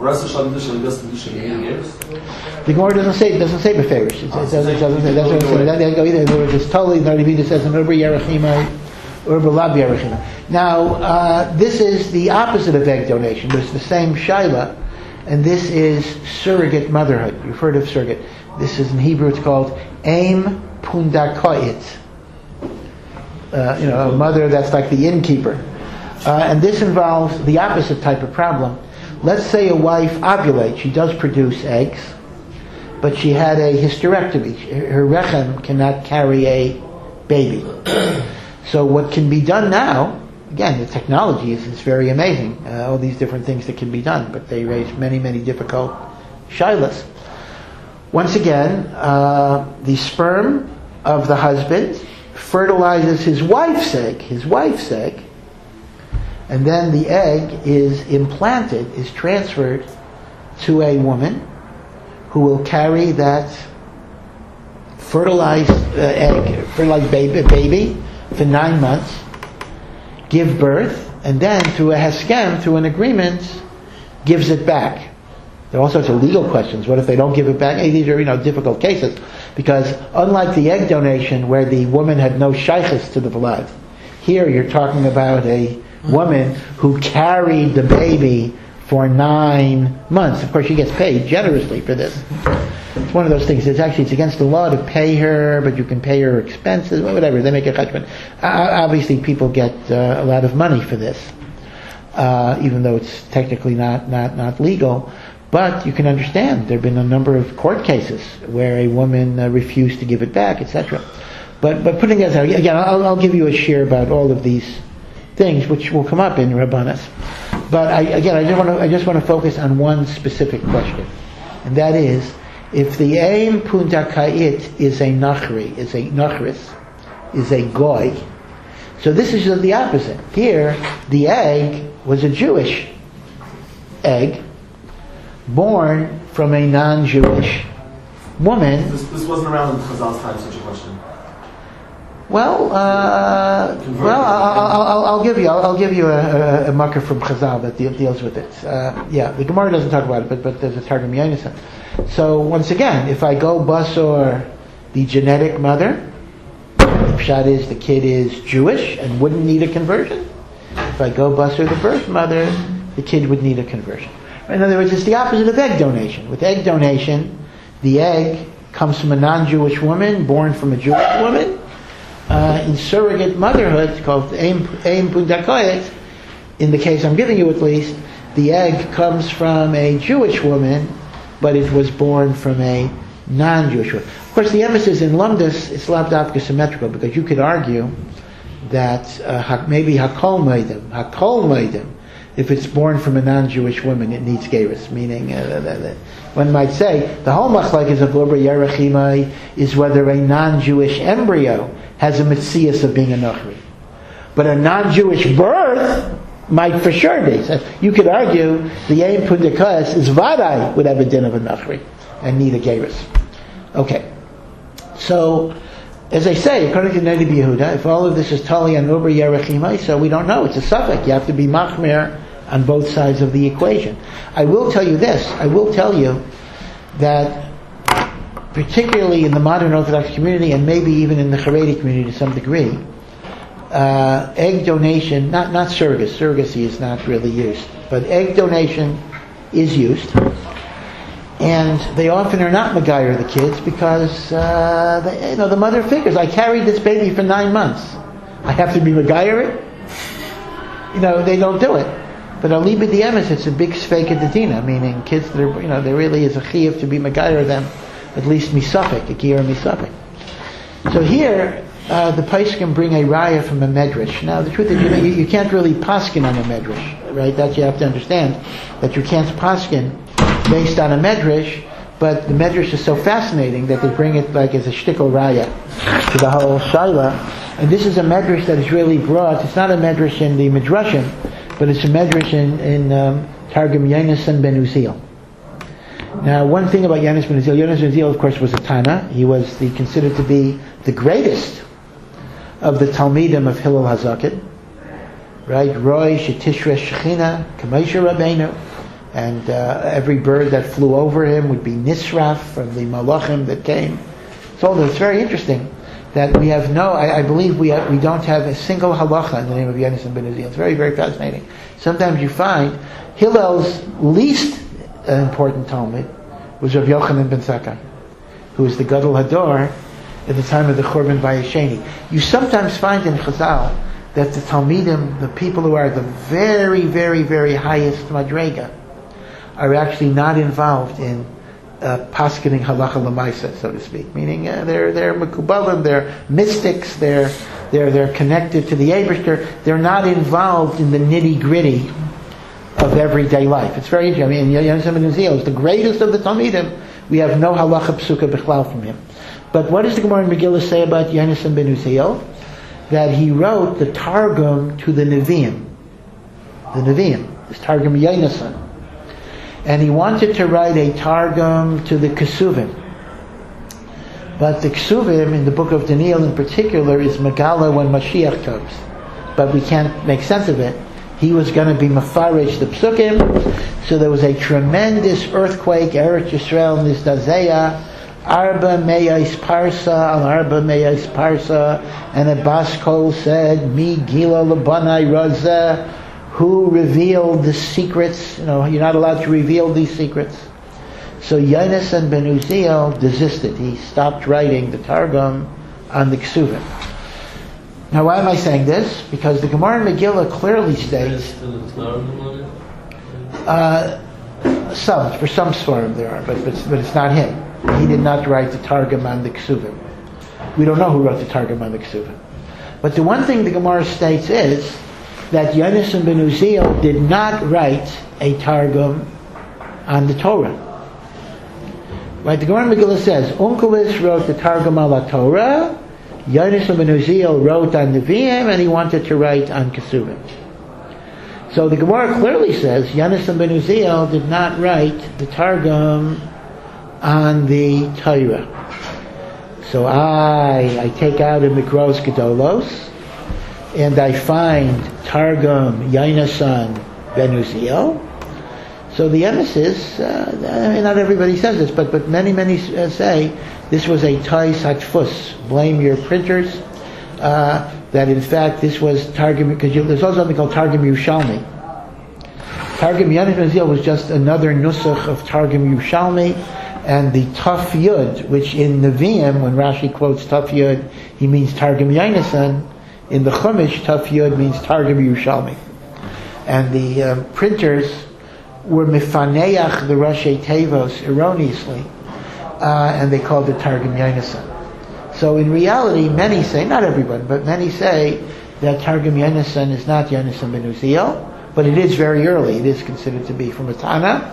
Gemara doesn't say beferish. It doesn't say. That's what I'm saying. That doesn't go either. In other words, it's totally the Rebbe says an uber yerechimai. Now, this is the opposite of egg donation. There's the same shaila, and this is surrogate motherhood. You've heard of surrogate. This is in Hebrew. It's called aim pundakoit. A mother that's like the innkeeper, and this involves the opposite type of problem. Let's say a wife ovulates. She does produce eggs, but she had a hysterectomy. Her rechem cannot carry a baby. So what can be done now, again, the technology is very amazing, all these different things that can be done, but they raise many, many difficult shilas. Once again, the sperm of the husband fertilizes his wife's egg, and then the egg is implanted, is transferred to a woman who will carry that fertilized egg, fertilized baby, for 9 months, give birth, and then through a heskem, through an agreement, gives it back. There are all sorts of legal questions. What if they don't give it back? Hey, these are difficult cases, because unlike the egg donation where the woman had no shaykhus to the blood, here you're talking about a woman who carried the baby for 9 months. Of course, she gets paid generously for this. It's one of those things. It's against the law to pay her, but you can pay her expenses, whatever. They make a cheshbon. Obviously, people get a lot of money for this, even though it's technically not legal. But you can understand there have been a number of court cases where a woman refused to give it back, etc. But putting that aside, again, I'll give you a share about all of these things, which will come up in Rabbanas. But I just want to focus on one specific question, and that is, if the aim pundakait is a nachri, is a nachris, is a goy, so this is the opposite. Here, the egg was a Jewish egg, born from a non-Jewish woman. This wasn't around in Chazal's time, such a question. Well, I'll give you a marker from Chazal that deals with it. The Gemara doesn't talk about it, but there's a Targum Yonasan. So once again, if I go basor the genetic mother, the pshat is the kid is Jewish and wouldn't need a conversion. If I go basor the birth mother, the kid would need a conversion. In other words, it's the opposite of egg donation. With egg donation, the egg comes from a non-Jewish woman, born from a Jewish woman. In surrogate motherhood, it's called Eim Pundakoyet, in the case I'm giving you at least, the egg comes from a Jewish woman, but it was born from a non-Jewish woman. Of course, the emphasis in Lumdus is lavdavka symmetrical, because you could argue that maybe Hakol Meidim, if it's born from a non-Jewish woman, it needs gerus, meaning one might say the whole machlokes of Lubra Yerachimai is whether a non-Jewish embryo has a mitzias of being a nachri, but a non-Jewish birth might for sure be. So you could argue the aim pundakas is vaday would have a din of a nachri and need a gerus. Okay, so as I say, according to Nedi Yehuda, if all of this is tali and Lubra Yerachimai, so we don't know. It's a suffix. You have to be machmer on both sides of the equation. I will tell you this. I will tell you that particularly in the modern Orthodox community, and maybe even in the Haredi community to some degree, egg donation, not surrogacy is not really used, but egg donation is used, and they often are not megayer the kids because the mother figures, I carried this baby for 9 months, I have to be megayer it. They don't do it. But alibi diemis, it's a big sfeika dedina, meaning kids that are, there really is a chiyuv to be megayer them, at least misafik, a gir misafik. So here, the Paiskim bring a raya from a medrash. Now, the truth is, you can't really paskin on a medrash, right? That you have to understand, that you can't paskin based on a medrash, but the medrash is so fascinating that they bring it like as a shtickle raya to the whole shaila. And this is a medrash that is really broad. It's not a medrash in the midrashim, but it's a medrash in Targum Yonasan ben Uziel. Now, one thing about Yonasan ben Uziel, of course, was a Tana. He was considered to be the greatest of the Talmidim of Hillel HaZakid, right? Roy Shetishra Shechina Kamesha Rabbeinu, and every bird that flew over him would be Nisraf from the Malachim that came. So it's very interesting that we have I believe we don't have a single halacha in the name of Yonasan ben Uziel. It's very, very fascinating. Sometimes you find Hillel's least important Talmud was Rav Yochanan ben Zakkai, who was the Gadol Hador at the time of the Churban Vayesheni. You sometimes find in Chazal that the Talmidim, the people who are the very, very, very highest Madrega, are actually not involved in paskening halacha lemaisa, so to speak. Meaning they're mekubalim, they're mystics, they're connected to the Eibishter. They're not involved in the nitty gritty of everyday life. It's very interesting. I mean, Yonasan ben Uziel is the greatest of the Talmidim. We have no halacha psuka bichlal from him. But what does the Gemara in Megillah say about Yonasan ben Uziel? That he wrote the Targum to the Nevi'im. The Nevi'im, this Targum Yonasan. And he wanted to write a Targum to the Kesuvim. But the Kesuvim, in the book of Daniel in particular, is Megala when Mashiach comes. But we can't make sense of it. he was going to be mafarish the psukim. So there was a tremendous earthquake, Eretz Yisrael Nizdazeya, Arba Meyais Parsa, al Arba Meyais Parsa, and a bas kol said, Mi Gila Labanai Razeh, who revealed the secrets. You're not allowed to reveal these secrets. So Yonasan ben Uziel desisted. He stopped writing the Targum on the Ksuvim. Now, why am I saying this? Because the Gemara in Megillah clearly states, for some Sfarim there are, but it's not him. He did not write the Targum on the Ksuvim. We don't know who wrote the Targum on the Ksuvim. But the one thing the Gemara states is that Yonasan ben Uziel did not write a Targum on the Torah. Right? The Gemara in Megillah says, Unkelis wrote the Targum on la Torah, Yonasan ben Uziel wrote on Nevi'im, and he wanted to write on Kesuvim. So the Gemara clearly says Yonasan ben Uziel did not write the Targum on the Torah. So I take out a Mikros Gedolos, and I find Targum Yonasan ben Uziel. So the emphasis, not everybody says this, but many say this was a Tais Hatfus, blame your printers, that in fact this was Targum, because there's also something called Targum Yerushalmi. Targum Yonasan ben Uziel was just another nusach of Targum Yerushalmi, and the Taf Yud, which in Nevi'im, when Rashi quotes Taf Yud, he means Targum Yonasan. In the Chumash, Taf Yud means Targum Yerushalmi. And the printers were mifaneach the Rashi Tevos erroneously, and they called it Targum Yonasan. So in reality, many say, not everyone, but many say that Targum Yonasan is not Yonasan ben Uziel, but it is very early. It is considered to be from a Tana.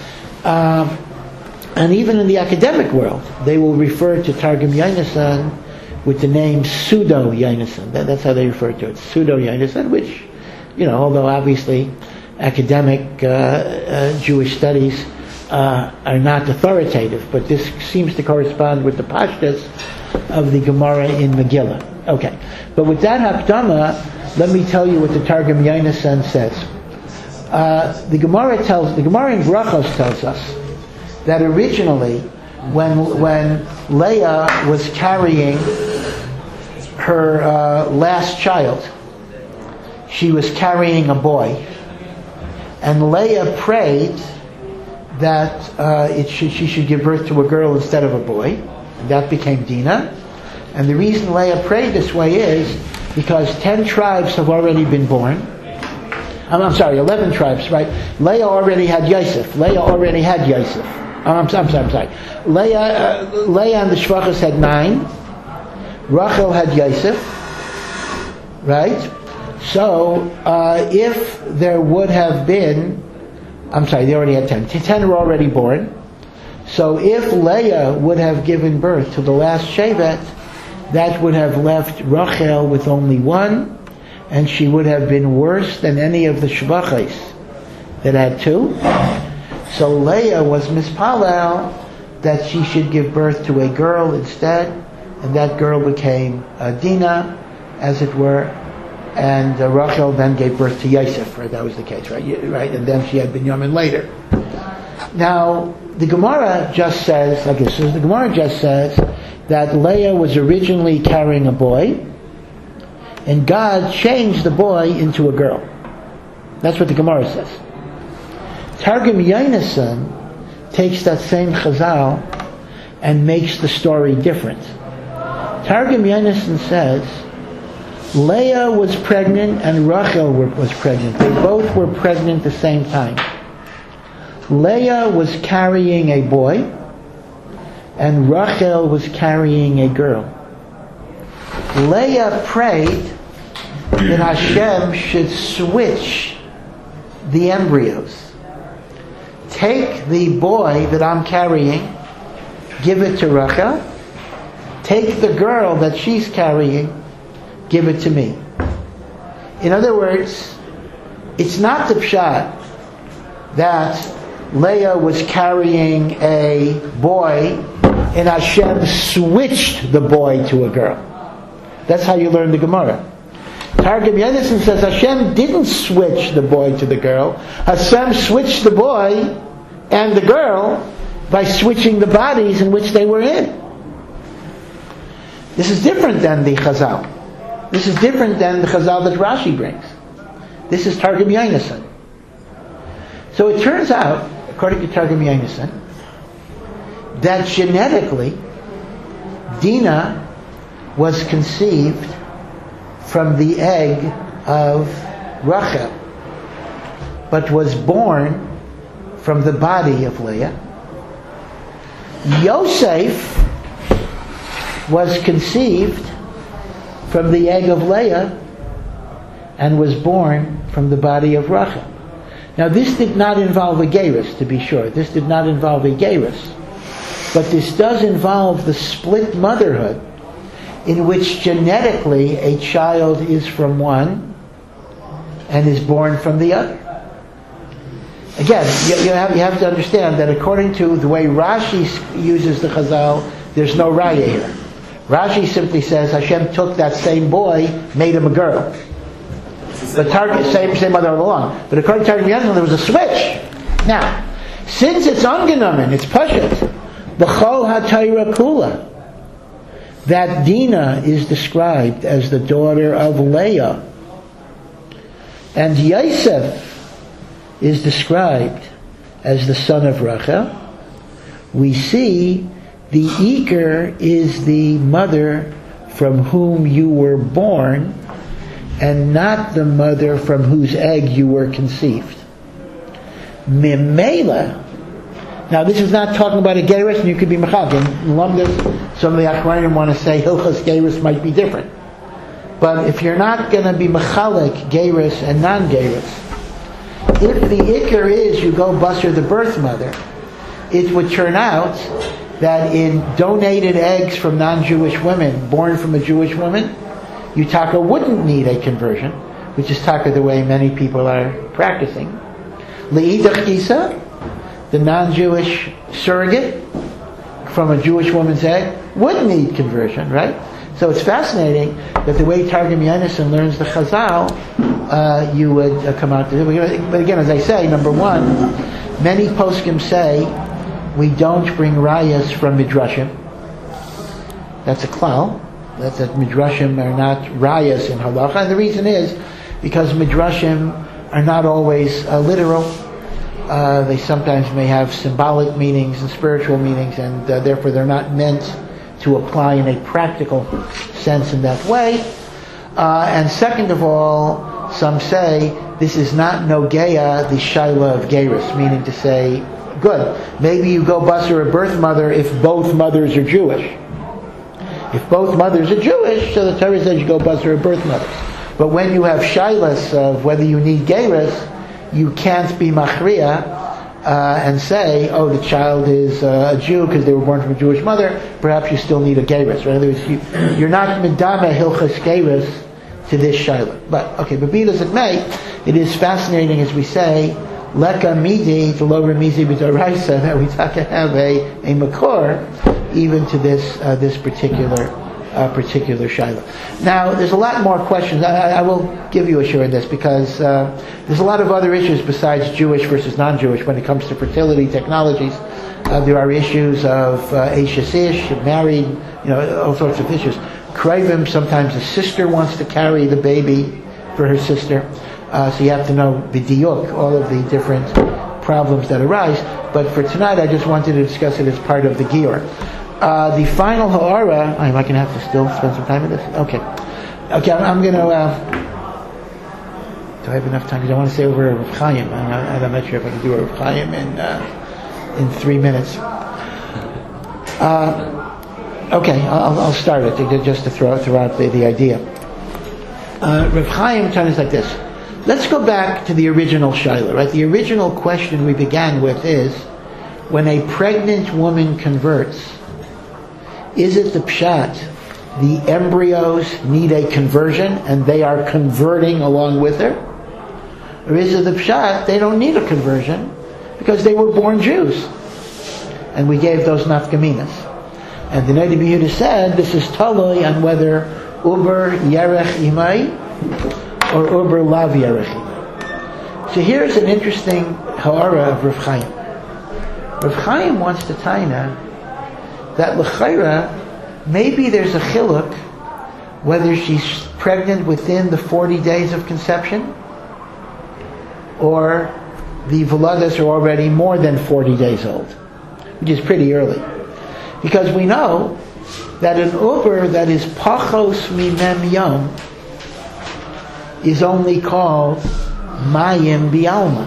And even in the academic world, they will refer to Targum Yonasan with the name Pseudo Yonasan. That's how they refer to it, Pseudo Yonasan, which, although obviously academic Jewish studies are not authoritative, but this seems to correspond with the pashtus of the Gemara in Megillah. Okay, but with that hakdama, let me tell you what the Targum Yonasan says. The Gemara in Brachos tells us that originally, when Leah was carrying her last child, she was carrying a boy. And Leah prayed that she should give birth to a girl instead of a boy. And that became Dinah. And the reason Leah prayed this way is because 10 tribes have already been born. 11 tribes, right? Leah already had Yosef. I'm sorry. Leah and the Shvachas had 9. Rachel had Yosef. Right? So, if there would have been, they already had 10. 10 were already born. So if Leah would have given birth to the last Shevet, that would have left Rachel with only 1, and she would have been worse than any of the Shvachos that had 2. So Leah was mispalel that she should give birth to a girl instead, and that girl became Dinah, as it were, and Rachel then gave birth to Yosef, right? That was the case, right? And then she had Binyamin later. Now, the Gemara just says, that Leah was originally carrying a boy, and God changed the boy into a girl. That's what the Gemara says. Targum Yonasan takes that same chazal and makes the story different. Targum Yonasan says, Leah was pregnant and Rachel was pregnant. They both were pregnant at the same time. Leah was carrying a boy and Rachel was carrying a girl. Leah prayed that Hashem should switch the embryos. Take the boy that I'm carrying, give it to Rachel. Take the girl that she's carrying, give it to me. In other words, it's not the pshat that Leah was carrying a boy and Hashem switched the boy to a girl. That's how you learn the Gemara. Targum Yonasan says Hashem didn't switch the boy to the girl. Hashem switched the boy and the girl by switching the bodies in which they were in. This is different than the Chazal. This is different than the Chazal that Rashi brings. This is Targum Yonasan. So it turns out, according to Targum Yonasan, that genetically Dinah was conceived from the egg of Rachel, but was born from the body of Leah. Yosef was conceived from the egg of Leah and was born from the body of Rachel. Now this did not involve a gerus, to be sure. This did not involve a gerus. But this does involve the split motherhood in which genetically a child is from one and is born from the other. Again, you have to understand that according to the way Rashi uses the Chazal, there's no raya here. Rashi simply says Hashem took that same boy, made him a girl. But same mother all along. But according to Targum Yonasan, there was a switch. Now, since it's angenommen, it's pashut, b'chol ha'Torah kula, that Dinah is described as the daughter of Leah, and Yosef is described as the son of Rachel, we see the Iker is the mother from whom you were born, and not the mother from whose egg you were conceived. Mimela. Now this is not talking about a gerus, and you could be mechal. Some of the Acharonim want to say hilchos gerus might be different. But if you're not going to be mechalek gerus and non-gerus, if the ikar is you go busser the birth mother, it would turn out that in donated eggs from non-Jewish women born from a Jewish woman, you taka wouldn't need a conversion, which is taka the way many people are practicing. Le'idach Isa, the non-Jewish surrogate from a Jewish woman's egg, would need conversion, right? So it's fascinating that the way Targum Yonasan learns the Chazal, you would come out to it. But again, as I say, number one, many poskim say we don't bring rayas from midrashim. That's a klal. That midrashim are not rayas in halacha, and the reason is because midrashim are not always literal. They sometimes may have symbolic meanings and spiritual meanings, and therefore they're not meant to apply in a practical sense in that way. And second of all, some say this is not nogeya, the shaila of gerus, meaning to say, good, maybe you go busser a birth mother if both mothers are Jewish. If both mothers are Jewish, so the Torah says you go busser a birth mother. But when you have shailas of whether you need gerus, you can't be machriya and say, oh, the child is a Jew because they were born from a Jewish mother. Perhaps you still need a gerus. Right? In other words, you're not medame hilchas gerus to this shaila. But okay, but be it as it may, it is fascinating, as we say, leka midi to lower mizi b'doraisa, that we have to have a makor even to this particular shaila. Now, there's a lot more questions. I will give you a share in this because there's a lot of other issues besides Jewish versus non-Jewish when it comes to fertility technologies. There are issues of Eishes Ish, married, all sorts of issues. Krivim, sometimes a sister wants to carry the baby for her sister. So you have to know b'diuk, all of the different problems that arise. But for tonight, I just wanted to discuss it as part of the Gior. The final ha'ara, am I going to have to still spend some time with this? Okay, I'm going to, do I have enough time? Because I want to say over Rav Chaim. I'm not sure if I can do a Rav Chaim in 3 minutes. Okay, I'll start it just to throw out the idea. Rav Chaim turns like this. Let's go back to the original shaila, right? The original question we began with is, when a pregnant woman converts, is it the pshat, the embryos need a conversion and they are converting along with her? Or is it the pshat, they don't need a conversion because they were born Jews? And we gave those nafkaminas. And the Noda B'Yehuda said, this is toloi on whether uber yerech imai, or uber lav yarechimai. So here's an interesting ha'ara of Rav Chaim. Rav Chaim wants to taina that l'chayra, maybe there's a chiluk whether she's pregnant within the 40 days of conception or the veladas are already more than 40 days old, which is pretty early. Because we know that an uber that is pachos mimem yom is only called mayim bialma.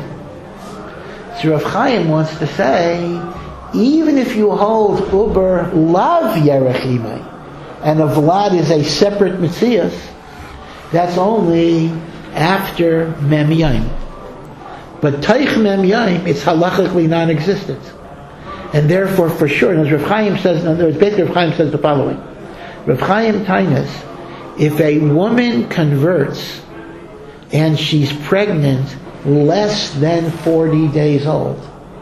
So Rav Chaim wants to say, even if you hold uber lav yerechimai, and a vlad is a separate mitzias, that's only after mem yaim. But taich mem yaim, it's halachically non-existent. And therefore, for sure, as Rav Chaim says, in other words, basically Rav Chaim says the following. Rav Chaim tainas, if a woman converts and she's pregnant less than 40 days old,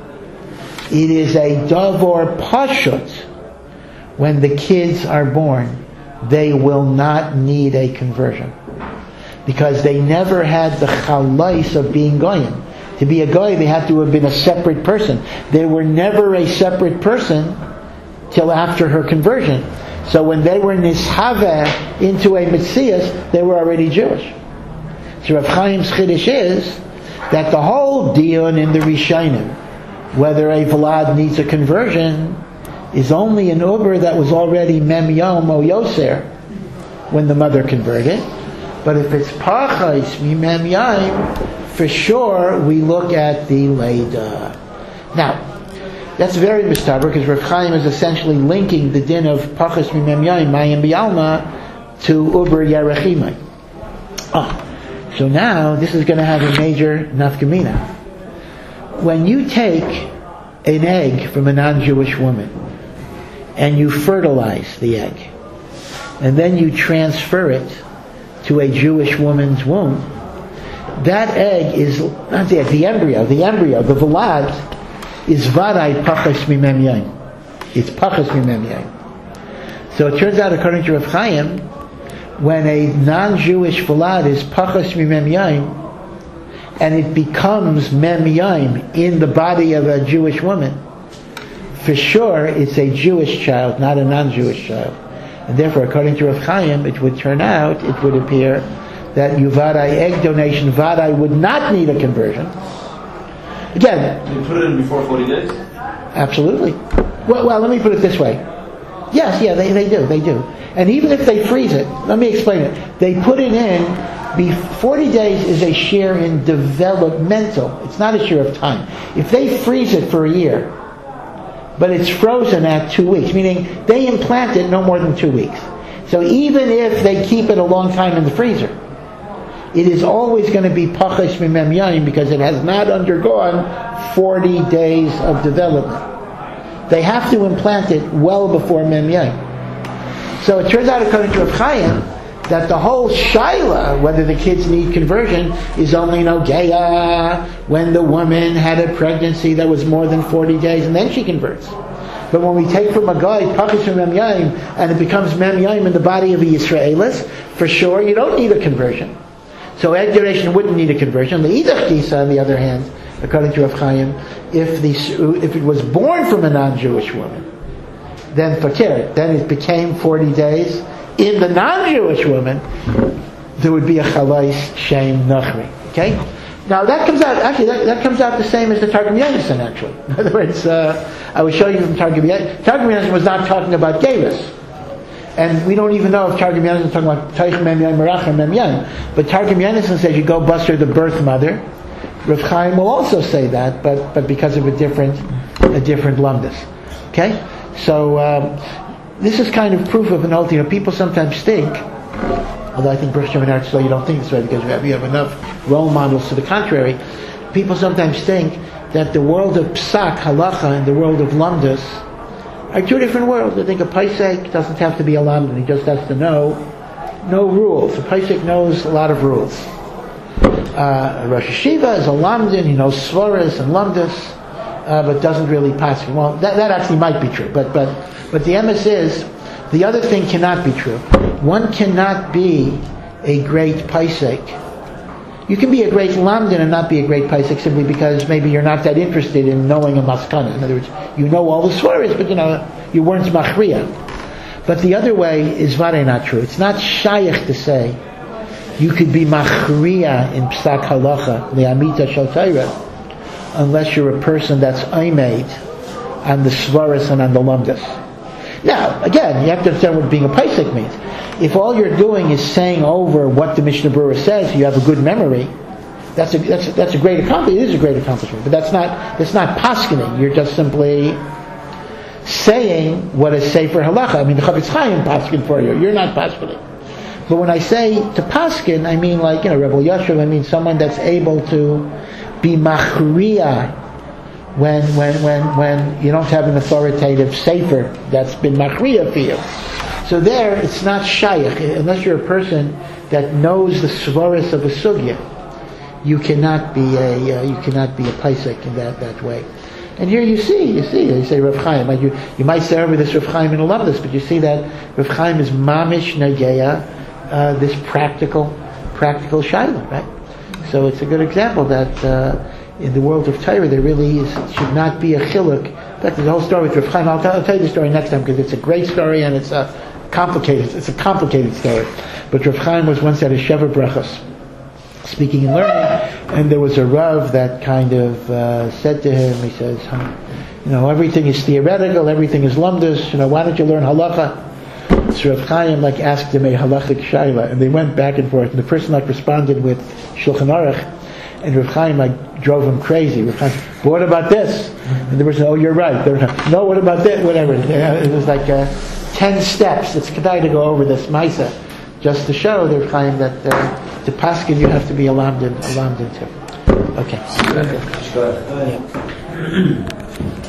it is a davor pashut. When the kids are born, they will not need a conversion. Because they never had the chalais of being goyim. To be a goy, they had to have been a separate person. They were never a separate person till after her conversion. So when they were nishava into a Metzias, they were already Jewish. So Rav Chaim's chiddush is that the whole dion in the Rishonim, whether a vlad needs a conversion, is only an uber that was already mem yom o yoser when the mother converted. But if it's pachais mi mem yom, for sure we look at the leida. Now, that's very mistaber because Rav Chaim is essentially linking the din of pachais mi mem yom mayim bialma to uber yerechimai. So now this is going to have a major nafkamina. When you take an egg from a non-Jewish woman and you fertilize the egg, and then you transfer it to a Jewish woman's womb, that egg is, not the egg, the embryo, the velad, is vaday pachas mimem yaim. It's pachas mimem yaim. So it turns out, according to Rav Chaim, when a non-Jewish velad is pachas mimem yaim, and it becomes mem yaim in the body of a Jewish woman, for sure it's a Jewish child, not a non-Jewish child. And therefore, according to Rav Chaim, it would appear that Yuvadai egg donation, Vadai would not need a conversion. Again, you put it in before 40 days? Absolutely. Well, let me put it this way. Yes, they do. And even if they freeze it, let me explain it. They put it in, 40 days is a share in developmental. It's not a share of time. If they freeze it for a year, but it's frozen at 2 weeks, meaning they implant it no more than 2 weeks. So even if they keep it a long time in the freezer, it is always going to be pachas mimem yaim because it has not undergone 40 days of development. They have to implant it well before mem yaim. So it turns out, according to Rav Chaim, that the whole shaila, whether the kids need conversion, is only nogeya when the woman had a pregnancy that was more than 40 days and then she converts. But when we take from a guy pachis from mem yaim and it becomes mem yaim in the body of a Yisraelis, for sure you don't need a conversion. So egg donation wouldn't need a conversion. The idach gisa, on the other hand, according to Rav Chaim, if it was born from a non-Jewish woman, then it became 40 days. In the non-Jewish woman, there would be a chalais shem nachri. Okay? Now that comes out the same as the Targum Yonasan, actually. In other words, I was showing you from Targum Yonasan. Targum Yonasan was not talking about Geras. And we don't even know if Targum Yonasan is talking about Taich Mem Yam, Merachim Mem Yam. But Targum Yonasan says you go buster the birth mother. Rav Chaim will also say that, but because of a different lumdus. Okay? So, this is kind of proof of an old, people sometimes think, although I think Baruch Hashem and Eretz Yisrael, you don't think this way because we have enough role models to the contrary. People sometimes think that the world of psak, halacha, and the world of lamdas are two different worlds. They think a paisek doesn't have to be a lamdan, he just has to know no rules. A paisek knows a lot of rules. A Rosh Hashiva is a lamdan, he knows svaras and lamdas, but doesn't really pass. Well, that actually might be true, but the emes is, the other thing cannot be true. One cannot be a a great paisek. You can be a great lamdan and not be a great paisek simply because maybe you're not that interested in knowing a maskana. In other words, you know all the svaris, but you weren't machriya. But the other way is very not true. It's not shaykh to say you could be machriya in psak halacha le'amita shel Torah unless you're a person that's aimed on the svaris and on the lamdas. Now, again, you have to understand what being a paisek means. If all you're doing is saying over what the Mishnah Berurah says, you have a good memory. That's a great accomplishment. It is a great accomplishment, but that's not paskening. You're just simply saying what is sefer halacha. I mean, the Chafetz Chaim paskin for you. You're not paskening. But when I say to paskin, I mean like Rebbe Yashuv. I mean someone that's able to be machriya when you don't have an authoritative sefer that's been machriya for you. So there, it's not shaykh unless you're a person that knows the svaris of a sugya. You cannot be a paisek in that way. And here you say Rav Chaim. Like you might say over this Rav Chaim in Alumnus, but you see that Rav Chaim is mamish nageya, this practical shaila, right? So it's a good example that in the world of Torah there really should not be a chiluk. In fact, there's a whole story with Rav Chaim. I'll tell you the story next time because it's a great story and it's a complicated story. But Rav Chaim was once at a Sheva Brachos, speaking and learning, and there was a Rav that kind of said to him, he says, everything is theoretical, everything is lumdus, why don't you learn halacha? So Rav Chaim asked him a halachic shaila, and they went back and forth, and the person responded with Shulchan Aruch, and Rav Chaim drove him crazy. Rav Chaim, but what about this? And the person, oh, you're right. No, what about this? Whatever. It was 10 steps. It's kedai to go over this maisa, just to show the Rav Chaim that to paskin you have to be a lamdan too. Okay.